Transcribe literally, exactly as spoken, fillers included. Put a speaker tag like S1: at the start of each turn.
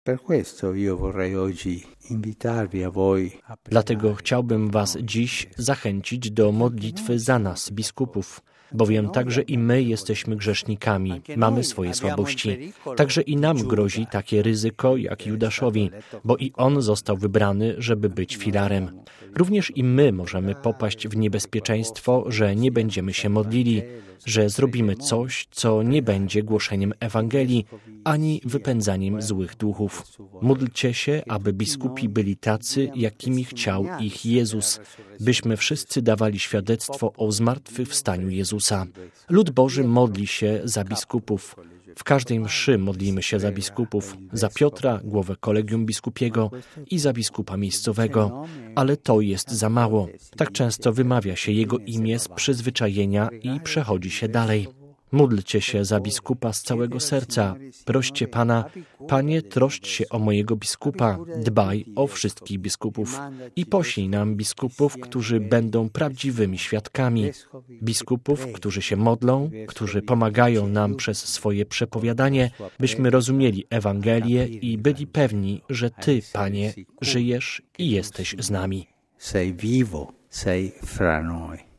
S1: Dlatego chciałbym Was dziś zachęcić do modlitwy za nas, biskupów, bowiem także i my jesteśmy grzesznikami, mamy swoje słabości. Także i nam grozi takie ryzyko jak Judaszowi, bo i on został wybrany, żeby być filarem. Również i my możemy popaść w niebezpieczeństwo, że nie będziemy się modlili, że zrobimy coś, co nie będzie głoszeniem Ewangelii, ani wypędzaniem złych duchów. Módlcie się, aby biskupi byli tacy, jakimi chciał ich Jezus, byśmy wszyscy dawali świadectwo o zmartwychwstaniu Jezusa. Lud Boży modli się za biskupów. W każdej mszy modlimy się za biskupów, za Piotra, głowę kolegium biskupiego i za biskupa miejscowego, ale to jest za mało. Tak często wymawia się jego imię z przyzwyczajenia i przechodzi się dalej. Módlcie się za biskupa z całego serca. Proście Pana, Panie, troszcz się o mojego biskupa, dbaj o wszystkich biskupów i poślij nam biskupów, którzy będą prawdziwymi świadkami. Biskupów, którzy się modlą, którzy pomagają nam przez swoje przepowiadanie, byśmy rozumieli Ewangelię i byli pewni, że Ty, Panie, żyjesz i jesteś z nami.
S2: Sei vivo, sei fra noi.